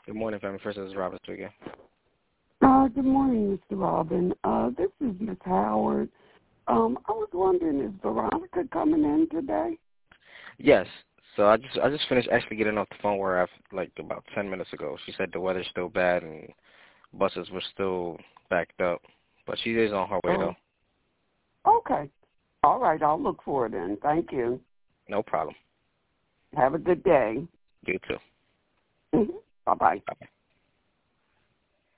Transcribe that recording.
Good morning, family. First, this is Robert speaking. Good morning, Mr. Robin. This is Miss Howard. I was wondering, is Veronica coming in today? Yes. So I just finished actually getting off the phone where I've about 10 minutes ago. She said the weather's still bad and buses were still backed up, but she is on her way though. Okay. All right. I'll look for it then. Thank you. No problem. Have a good day. You too. Bye-bye. Bye.